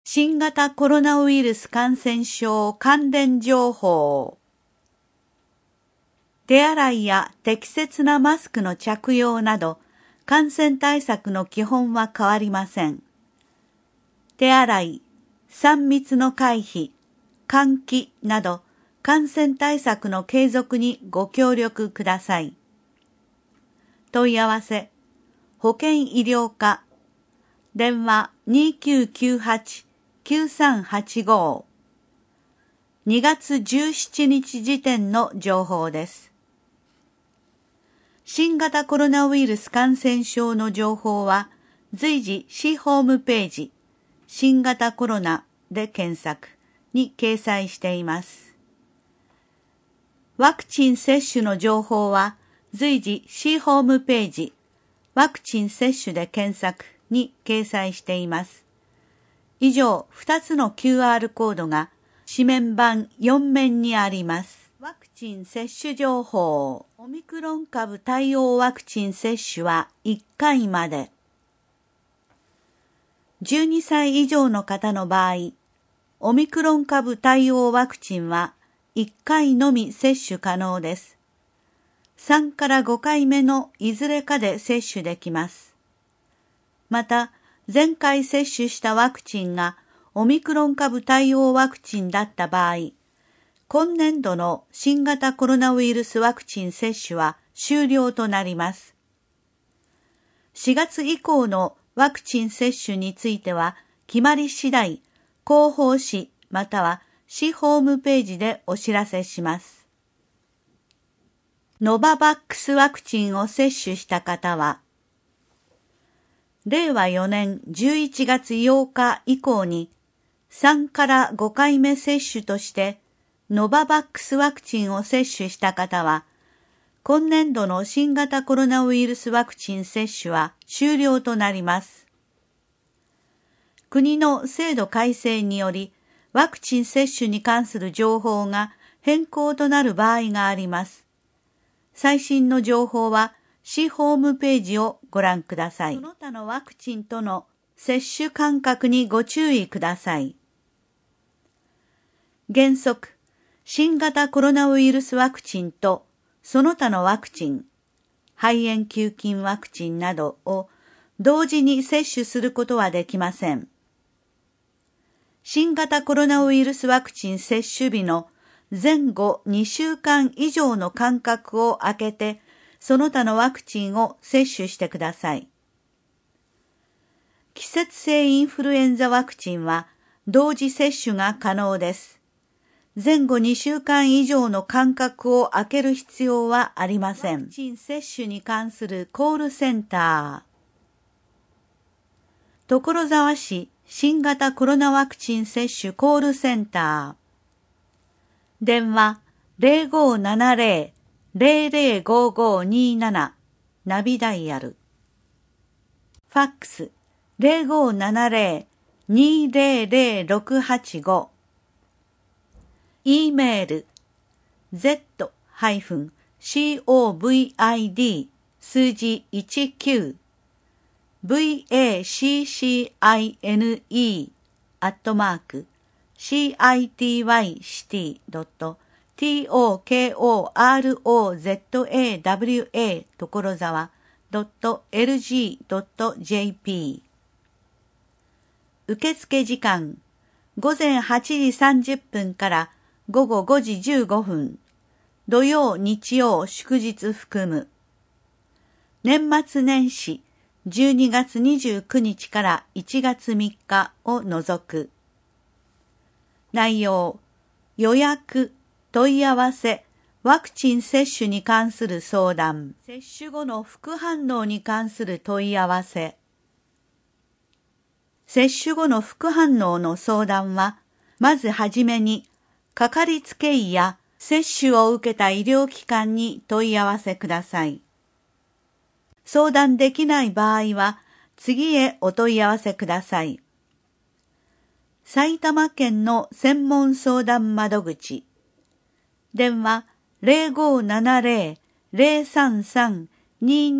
新型コロナウイルス感染症関連情報。手洗いや適切なマスクの着用など、感染対策の基本は変わりません。手洗い、3密の回避、換気など、感染対策の継続にご協力ください。問い合わせ、保健医療課、電話2998-9385。2月17日時点の情報です。新型コロナウイルス感染症の情報は随時市ホームページ、新型コロナで検索に掲載しています。ワクチン接種の情報は随時市ホームページ、ワクチン接種で検索に掲載しています。以上2つの QR コードが紙面版4面にあります。ワクチン接種情報。オミクロン株対応ワクチン接種は1回まで。12歳以上の方の場合、オミクロン株対応ワクチンは1回のみ接種可能です。3から5回目のいずれかで接種できます。また、前回接種したワクチンがオミクロン株対応ワクチンだった場合、今年度の新型コロナウイルスワクチン接種は終了となります。4月以降のワクチン接種については、決まり次第、広報誌または市ホームページでお知らせします。ノババックスワクチンを接種した方は、令和4年11月8日以降に3から5回目接種としてノババックスワクチンを接種した方は、今年度の新型コロナウイルスワクチン接種は終了となります。国の制度改正により、ワクチン接種に関する情報が変更となる場合があります。最新の情報は、市ホームページをご覧ください。その他のワクチンとの接種間隔にご注意ください。原則、新型コロナウイルスワクチンとその他のワクチン、肺炎球菌ワクチンなどを同時に接種することはできません。新型コロナウイルスワクチン接種日の前後2週間以上の間隔を空けて、その他のワクチンを接種してください。季節性インフルエンザワクチンは同時接種が可能です。前後2週間以上の間隔を空ける必要はありません。ワクチン接種に関するコールセンター。所沢市新型コロナワクチン接種コールセンター。電話0570-005527ナビダイヤル。ファックス0570-200-685。E メール z-covid 数字19 vaccine@citycity.tokorozawa所沢 .lg.jp 受付時間午前8時30分から午後5時15分、土曜日曜祝日含む。年末年始12月29日から1月3日を除く。内容、予約、問い合わせ、ワクチン接種に関する相談、接種後の副反応に関する問い合わせ。接種後の副反応の相談は、まずはじめに、かかりつけ医や接種を受けた医療機関に問い合わせください。相談できない場合は、次へお問い合わせください。埼玉県の専門相談窓口。電話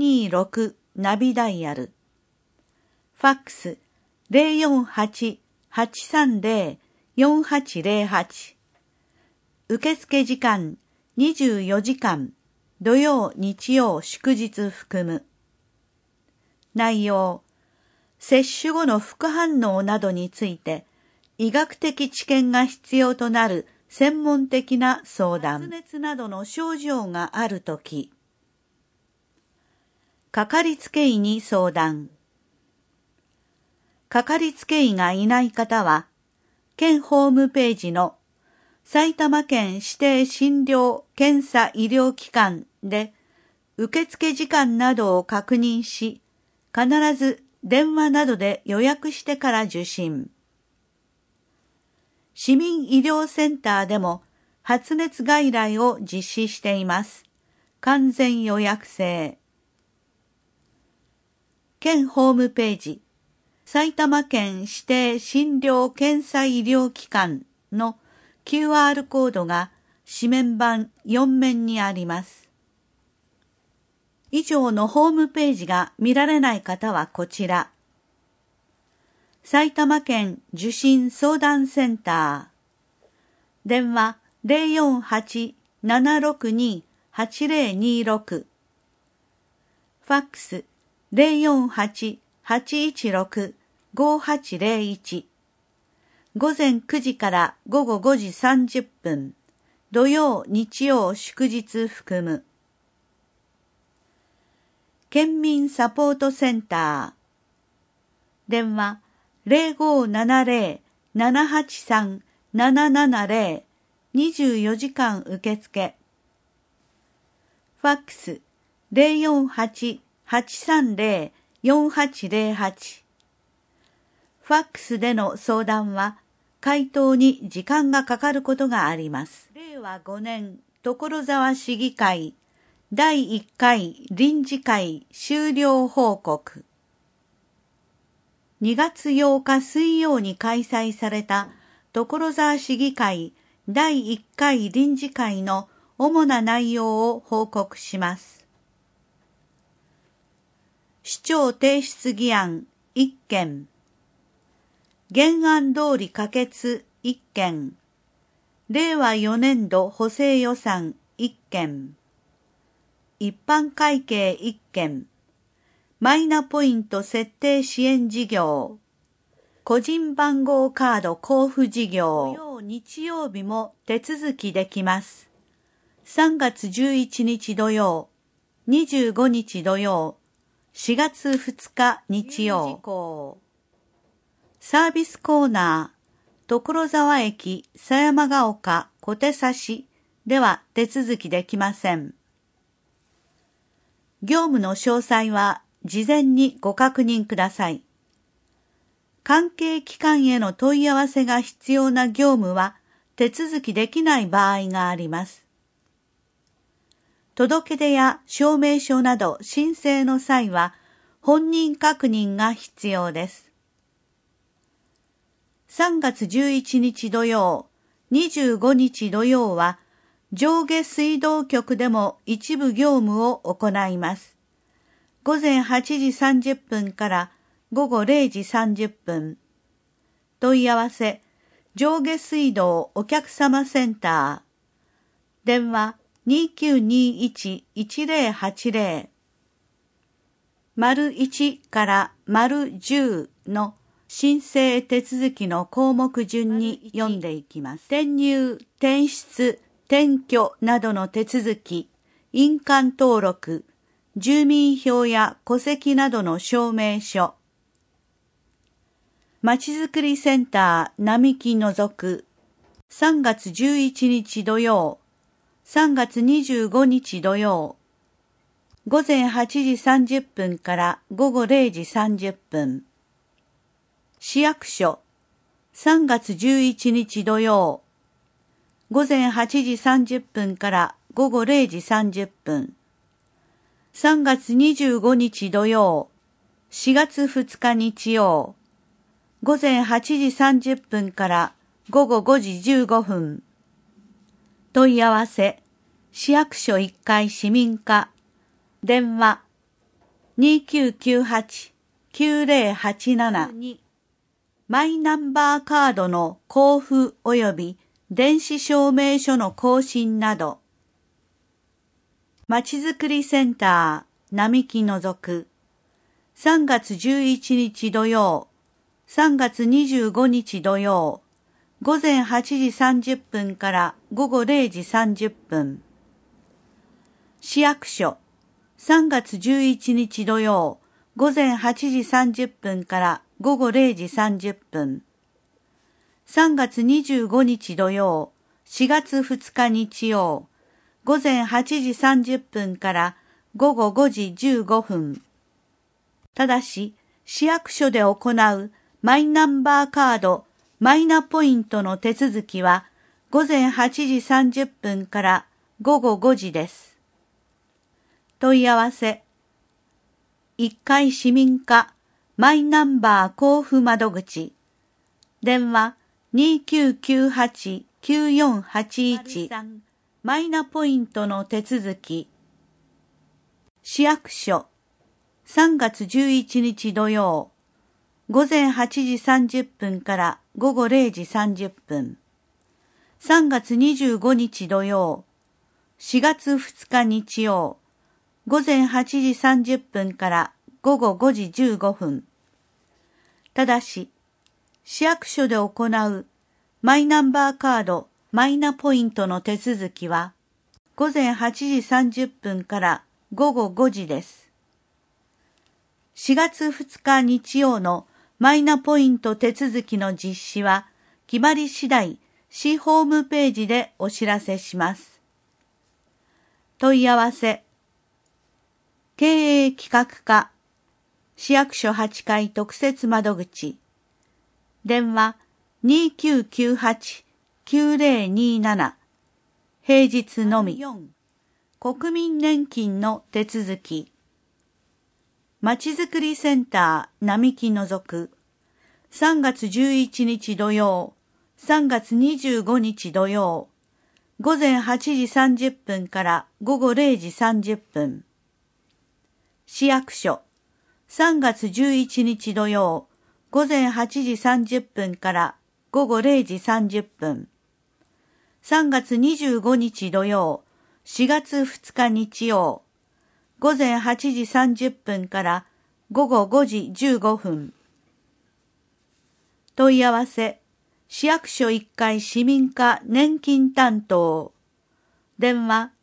0570-033-226ナビダイヤル。ファックス 830-4808。受付時間24時間、土曜、日曜、祝日含む。内容、接種後の副反応などについて、医学的知見が必要となる専門的な相談。発熱などの症状があるとき。かかりつけ医に相談。かかりつけ医がいない方は、県ホームページの埼玉県指定診療検査医療機関で受付時間などを確認し、必ず電話などで予約してから受診。市民医療センターでも発熱外来を実施しています。完全予約制。県ホームページ、埼玉県指定診療検査医療機関の QR コードが紙面板4面にあります。以上のホームページが見られない方はこちら。埼玉県受診相談センター。電話 048-762-8026。ファックス 048-816-5801。午前9時から午後5時30分。土曜、日曜、祝日含む。県民サポートセンター。電話 0570-783-770。24時間受付。ファックス 048-830-4808。ファックスでの相談は回答に時間がかかることがあります。令和5年所沢市議会第1回臨時会終了報告。2月8日水曜に開催された所沢市議会第1回臨時会の主な内容を報告します。市長提出議案1件。原案通り可決1件。令和4年度補正予算1件。一般会計1件。マイナポイント設定支援事業。個人番号カード交付事業。土曜、日曜日も手続きできます。3月11日土曜、25日土曜、4月2日日曜。サービスコーナー、所沢駅狭山ヶ丘小手差しでは手続きできません。業務の詳細は事前にご確認ください。関係機関への問い合わせが必要な業務は手続きできない場合があります。届け出や証明書など申請の際は本人確認が必要です。3月11日土曜、25日土曜は上下水道局でも一部業務を行います。午前8時30分から午後0時30分。問い合わせ、上下水道お客様センター。電話2921-1080。1から10の申請手続きの項目順に読んでいきます。転入、転出、転居などの手続き、印鑑登録、住民票や戸籍などの証明書。まちづくりセンター並木除く。3月11日土曜、3月25日土曜。午前8時30分から午後0時30分。市役所、3月11日土曜。午前8時30分から午後0時30分。3月25日土曜。4月2日日曜。午前8時30分から午後5時15分。問い合わせ、市役所1階市民課。電話、2998-9087。 マイナンバーカードの交付及び電子証明書の更新など、まちづくりセンター並木の属3月11日土曜、3月25日土曜、午前8時30分から午後0時30分。市役所3月11日土曜、午前8時30分から午後0時30分。3月25日土曜、4月2日日曜、午前8時30分から午後5時15分。ただし、市役所で行うマイナンバーカード、マイナポイントの手続きは午前8時30分から午後5時です。問い合わせ1階市民課マイナンバー交付窓口電話 2998-9481 マイナポイントの手続き市役所3月11日土曜午前8時30分から午後0時30分。3月25日土曜、4月2日日曜、午前8時30分から午後5時15分。ただし、市役所で行うマイナンバーカード、マイナポイントの手続きは、午前8時30分から午後5時です。4月2日日曜のマイナポイント手続きの実施は、決まり次第、市ホームページでお知らせします。問い合わせ、経営企画課、市役所8階特設窓口、電話2998-9027、平日のみ、国民年金の手続き、まちづくりセンター並木の属3月11日土曜、3月25日土曜、午前8時30分から午後0時30分。市役所3月11日土曜、午前8時30分から午後0時30分。3月25日土曜、4月2日日曜、午前8時30分から午後5時15分。問い合わせ、市役所1階市民課年金担当。電話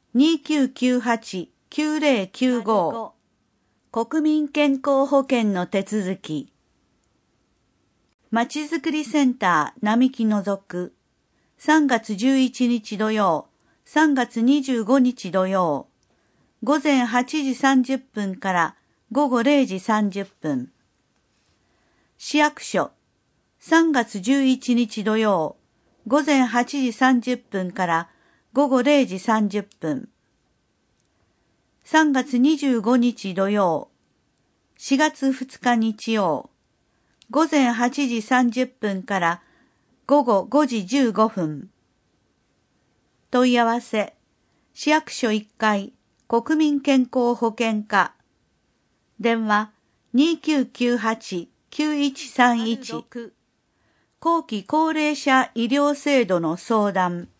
2998-9095。国民健康保険の手続き。まちづくりセンター並木の属3月11日土曜、3月25日土曜、午前8時30分から午後0時30分。市役所3月11日土曜、午前8時30分から午後0時30分。3月25日土曜、4月2日日曜、午前8時30分から午後5時15分。問い合わせ、市役所1階国民健康保険課。電話2998-9131。後期高齢者医療制度の相談。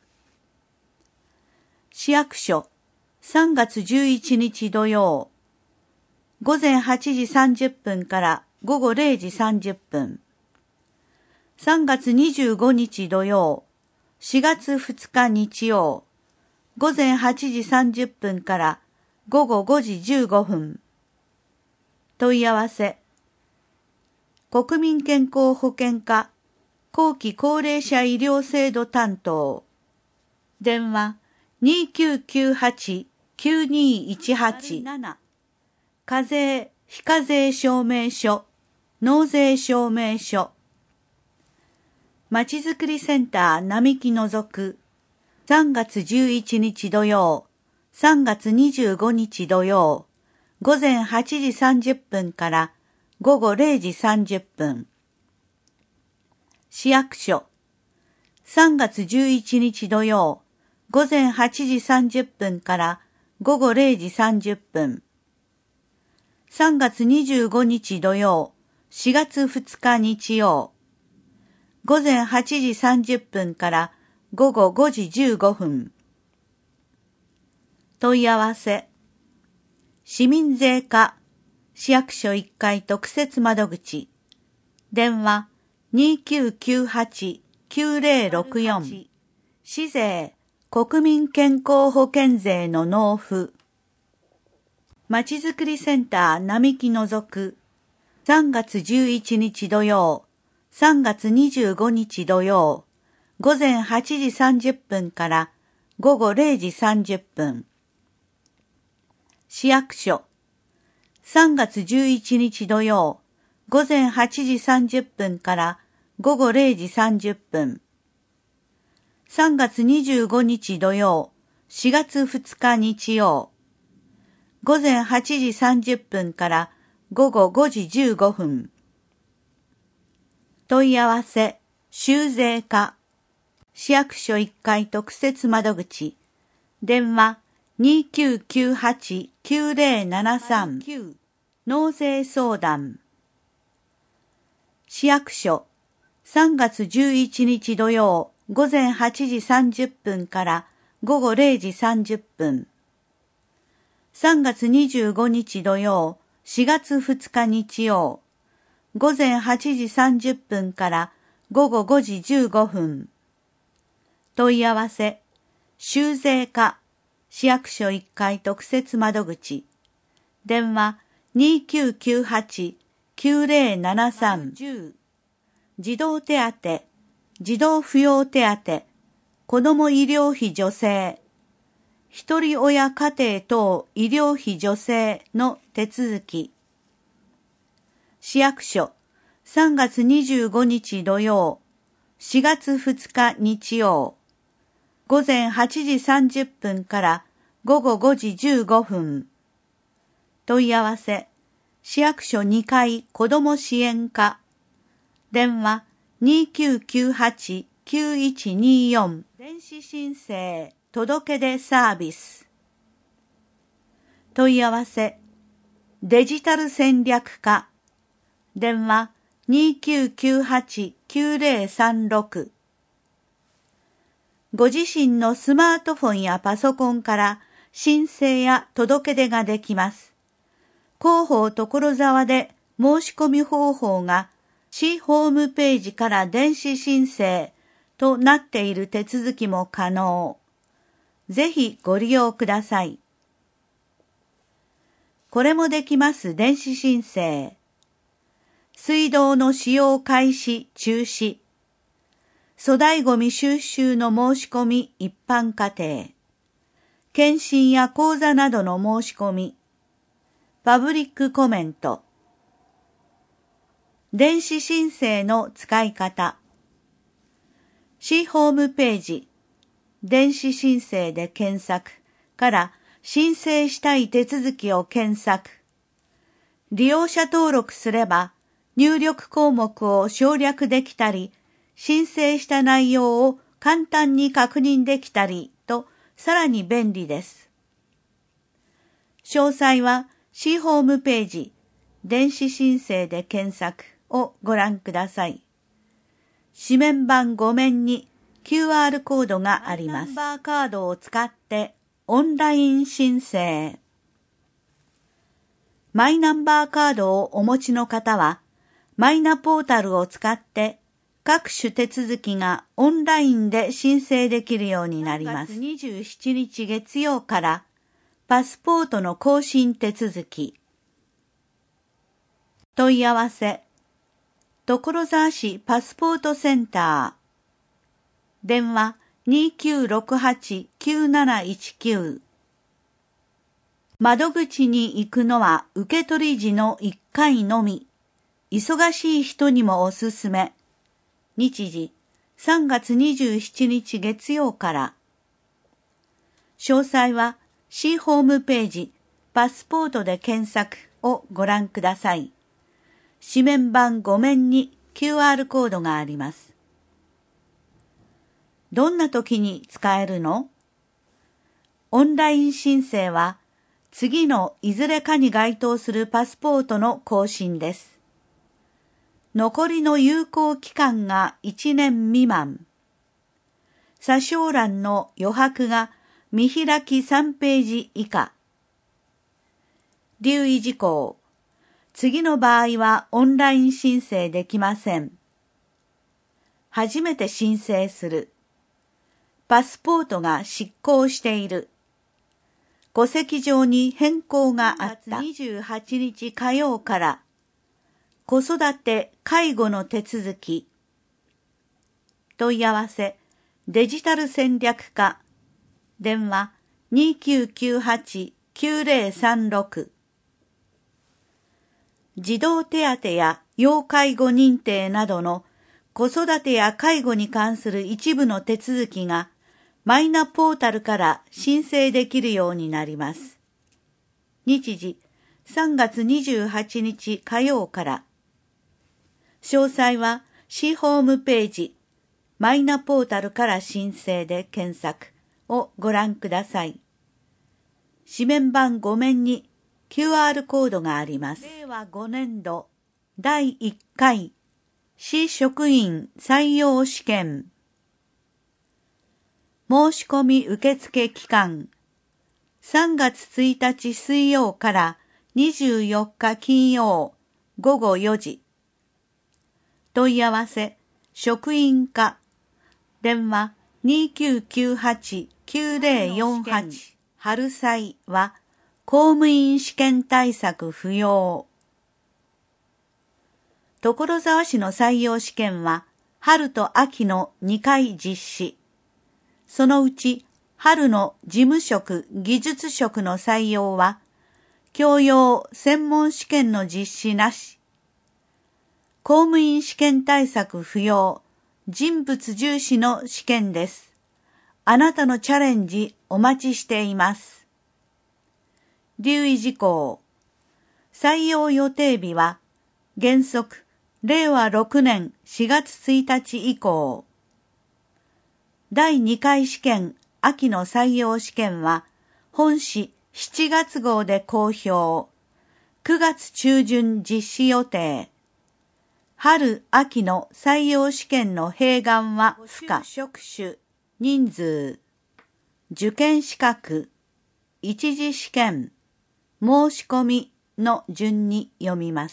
市役所3月11日土曜、午前8時30分から午後0時30分。3月25日土曜、4月2日日曜、午前8時30分から午後5時15分。問い合わせ、国民健康保険課後期高齢者医療制度担当。電話2998-9218。課税・非課税証明書、納税証明書。まちづくりセンター並木の属3月11日土曜、3月25日土曜、午前8時30分から午後0時30分。市役所3月11日土曜、午前8時30分から午後0時30分。3月25日土曜、4月2日日曜、 午前8時30分から午後5時15分。問い合わせ。市民税課市役所1階特設窓口。電話2998-9064。市税国民健康保険税の納付。まちづくりセンター並木のぞく。3月11日土曜、3月25日土曜、午前8時30分から午後0時30分。市役所。3月11日土曜、午前8時30分から午後0時30分。3月25日土曜、4月2日日曜。午前8時30分から午後5時15分。問い合わせ、州税課。市役所1階特設窓口。電話2998-9073。納税相談。市役所。3月11日土曜、午前8時30分から午後0時30分。3月25日土曜、4月2日日曜、午前8時30分から午後5時15分。問い合わせ、州税課、市役所1階特設窓口。電話2998-9073。児童手当、児童扶養手当、子ども医療費助成、一人親家庭等医療費助成の手続き。市役所、3月25日土曜、4月2日日曜、午前8時30分から午後5時15分。問い合わせ、市役所2階子ども支援課。電話2998-9124。電子申請届出サービス。問い合わせ、デジタル戦略課。電話2998-9036。ご自身のスマートフォンやパソコンから申請や届け出ができます。広報所沢で申し込み方法が市ホームページから電子申請となっている手続きも可能。ぜひご利用ください。これもできます電子申請。水道の使用開始中止。粗大ごみ収集の申し込み一般家庭。検診や講座などの申し込み。パブリックコメント。電子申請の使い方。市ホームページ、電子申請で検索から申請したい手続きを検索。利用者登録すれば入力項目を省略できたり、申請した内容を簡単に確認できたりとさらに便利です。詳細は市ホームページ、電子申請で検索をご覧ください。紙面板5面に QR コードがあります。マイナンバーカードを使ってオンライン申請。マイナンバーカードをお持ちの方は、マイナポータルを使って各種手続きがオンラインで申請できるようになります。3月27日月曜からパスポートの更新手続き。問い合わせ。所沢市パスポートセンター。電話2968-9719。窓口に行くのは受取時の1回のみ。忙しい人にもおすすめ。日時3月27日月曜から。詳細は市ホームページパスポートで検索をご覧ください。紙面板5面に QR コードがあります。どんな時に使えるの？オンライン申請は次のいずれかに該当するパスポートの更新です。 残りの有効期間が1年未満。査証欄の余白が見開き3ページ以下。留意事項。次の場合はオンライン申請できません。初めて申請する。パスポートが失効している。戸籍上に変更があった。3月28日火曜から子育て・介護の手続き。問い合わせ、デジタル戦略課。電話 2998-9036。児童手当や要介護認定などの子育てや介護に関する一部の手続きがマイナポータルから申請できるようになります。日時3月28日火曜から。詳細は市ホームページマイナポータルから申請で検索をご覧ください。紙面版5面にQR コードがあります。令和5年度第1回市職員採用試験。申し込み受付期間3月1日水曜から24日金曜午後4時。問い合わせ職員課電話 2998-9048 春祭は公務員試験対策不要。所沢市の採用試験は春と秋の2回実施。そのうち春の事務職・技術職の採用は教養専門試験の実施なし。公務員試験対策不要、人物重視の試験です。あなたのチャレンジお待ちしています。留意事項。採用予定日は原則令和6年4月1日以降。第2回試験秋の採用試験は本誌7月号で公表。9月中旬実施予定。春・秋の採用試験の併願は不可。職種、人数、受験資格、一次試験、申し込みの順に読みます。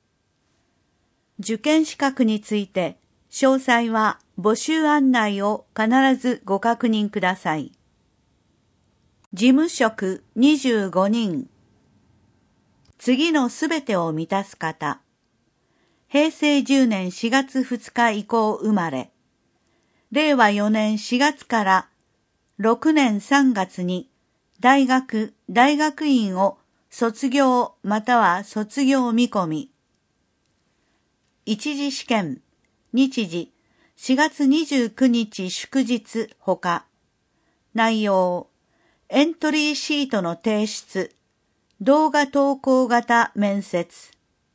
受験資格について、詳細は募集案内を必ずご確認ください。事務職25人。次のすべてを満たす方。平成10年4月2日以降生まれ。令和4年4月から6年3月に大学・大学院を卒業または卒業見込み。一次試験、日時4月29日祝日ほか。内容、エントリーシートの提出、動画投稿型面接。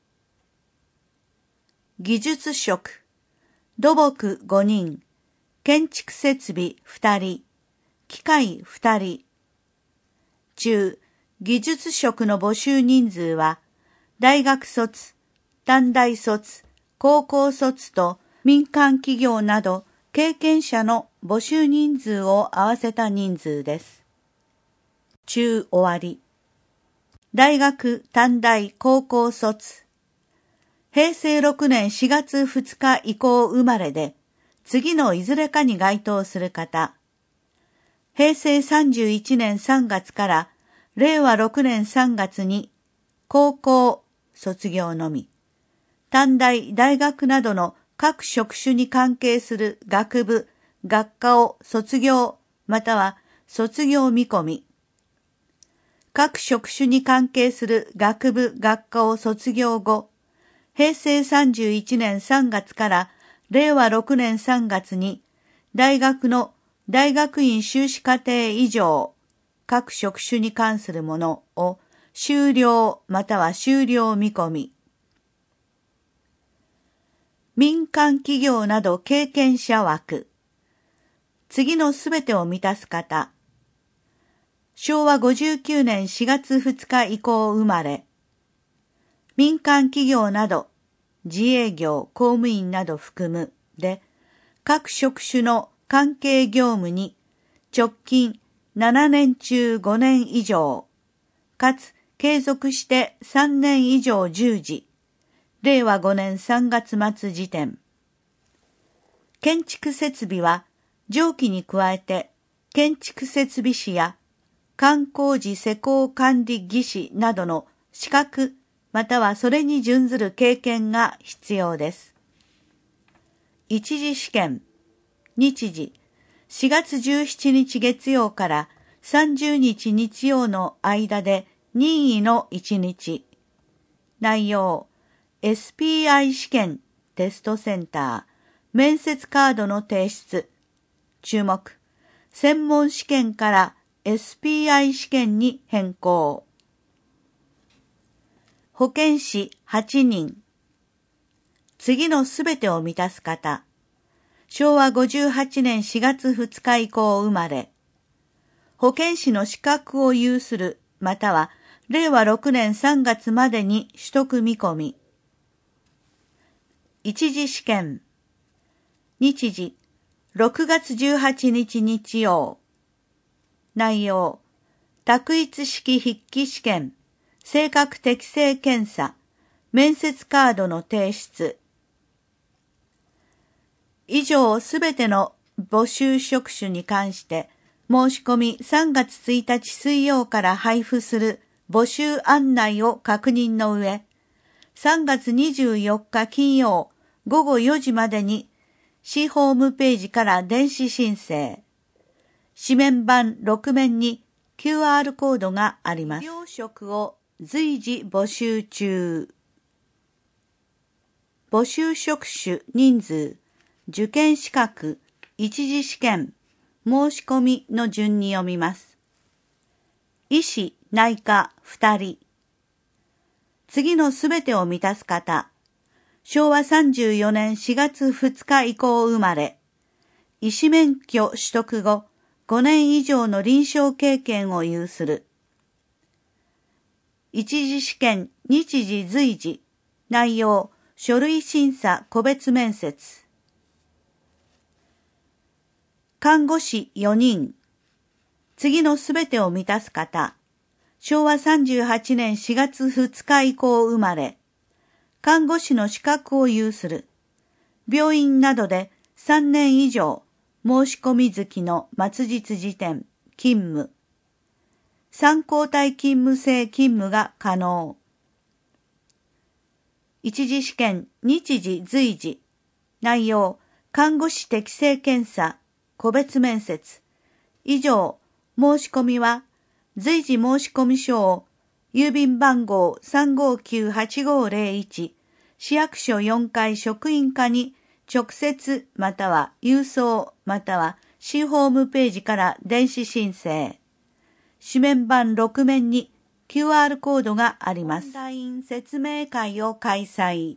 技術職、土木5人、建築設備2人、機械2人。中、技術職の募集人数は、大学卒、短大卒、高校卒と民間企業など経験者の募集人数を合わせた人数です。中終わり。大学、短大、高校卒。平成6年4月2日以降生まれで、次のいずれかに該当する方。平成31年3月から令和6年3月に高校卒業のみ、短大、大学などの各職種に関係する学部、学科を卒業または卒業見込み、各職種に関係する学部、学科を卒業後、平成31年3月から令和6年3月に大学の大学院修士課程以上各職種に関するものを修了または修了見込み。民間企業など経験者枠。次のすべてを満たす方。昭和59年4月2日以降生まれ。民間企業など自営業、公務員など含むで、各職種の関係業務に直近7年中5年以上、かつ継続して3年以上従事、令和5年3月末時点。建築設備は上記に加えて建築設備士や管工事施工管理技士などの資格またはそれに準ずる経験が必要です。一次試験、日時、4月17日月曜から30日日曜の間で任意の1日。内容、SPI 試験テストセンター、面接カードの提出。注目、専門試験から SPI 試験に変更。保健師8人。次のすべてを満たす方。昭和58年4月2日以降生まれ。保健師の資格を有する、または令和6年3月までに取得見込み。一次試験。日時、6月18日日曜。内容、択一式筆記試験、性格適性検査、面接カードの提出。以上すべての募集職種に関して、申し込み3月1日水曜から配布する募集案内を確認の上、3月24日金曜午後4時までに市ホームページから電子申請。紙面版6面に QR コードがあります。病職を随時募集中。募集職種人数、受験資格、一次試験、申し込みの順に読みます。医師、内科2人。次のすべてを満たす方。昭和34年4月2日以降生まれ。医師免許取得後、5年以上の臨床経験を有する。一次試験、日時随時。内容、書類審査個別面接。看護師4人。次のすべてを満たす方。昭和38年4月2日以降生まれ。看護師の資格を有する。病院などで3年以上、申し込み月の末日時点、勤務。3交代勤務制勤務が可能。一次試験、日時随時。内容、看護師適性検査、個別面接。以上、申し込みは、随時申込書を、郵便番号 3598501、市役所4階職員課に直接または郵送または市ホームページから電子申請。紙面版6面に QR コードがあります。オンライン説明会を開催。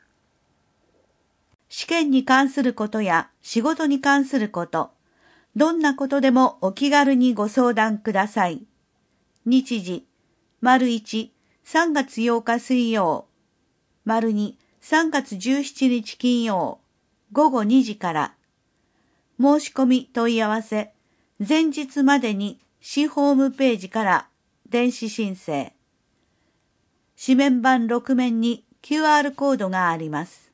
試験に関することや仕事に関すること、どんなことでもお気軽にご相談ください。日時、1、3月8日水曜、2、3月17日金曜、午後2時から。申し込み問い合わせ、前日までに市ホームページから電子申請。紙面版6面に QR コードがあります。